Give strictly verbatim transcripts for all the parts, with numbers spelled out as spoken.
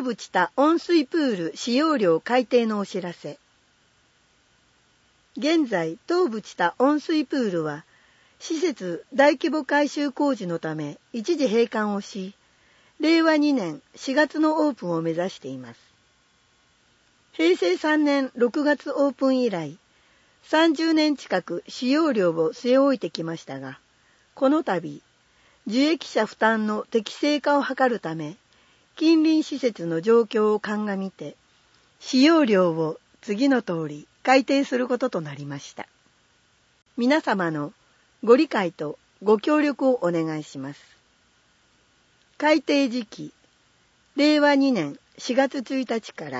東部知多温水プール使用料改定のお知らせ。現在、東部知多温水プールは、施設大規模改修工事のため一時閉館をし、れいわにねんしがつのオープンを目指しています。へいせいさんねんろくがつオープン以来、さんじゅうねん近く使用料を据え置いてきましたが、この度、受益者負担の適正化を図るため、近隣施設の状況を鑑みて、使用料を次の通り改定することとなりました。皆様のご理解とご協力をお願いします。改定時期、れいわにねんしがつついたちから、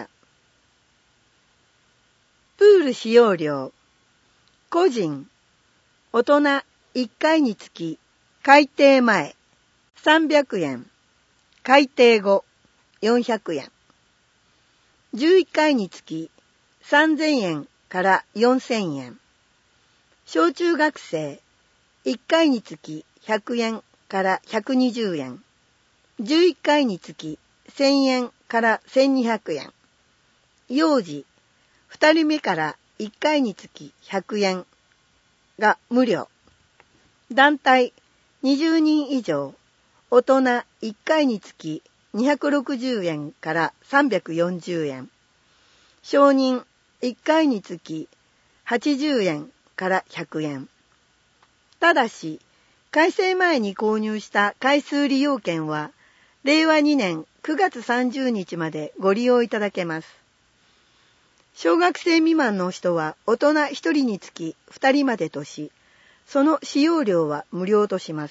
プール使用料、個人、大人いっかいにつき、改定前さんびゃくえん、改定後よんひゃくえん、じゅういっかいにつきさんぜんえんからよんせんえん、小中学生いっかいにつきひゃくえんからひゃくにじゅうえん、じゅういっかいにつきせんえんからせんにひゃくえん、幼児ふたりめからいっかいにつきひゃくえんが無料、団体にじゅうにん以上、大人いっかいにつきにひゃくろくじゅうえんからさんびゃくよんじゅうえん、少人いっかいにつきはちじゅうえんからひゃくえん。ただし、改正前に購入した回数利用券は、れいわにねんくがつさんじゅうにちまでご利用いただけます。小学生未満の人は大人ひとりにつきふたりまでとし、その使用料は無料とします。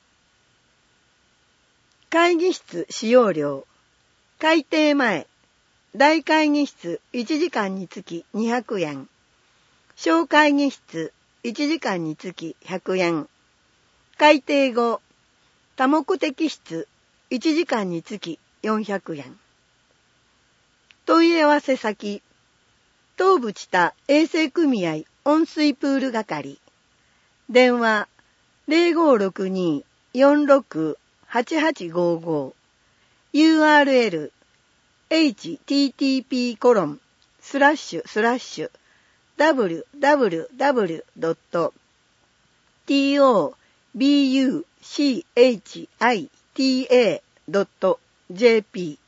会議室使用料、改定前、大会議室いちじかんにつきにひゃくえん、小会議室いちじかんにつきひゃくえん、改定後、多目的室いちじかんにつきよんひゃくえん。問い合わせ先、東部知多衛生組合温水プール係、電話 ゼロごろくにーよんろくはちはちごご、ユーアールエル エイチティーティーピーコロンスラッシュスラッシュダブリューダブリューダブリュードットトービーユーシーエイチアイティーエードットジェーピー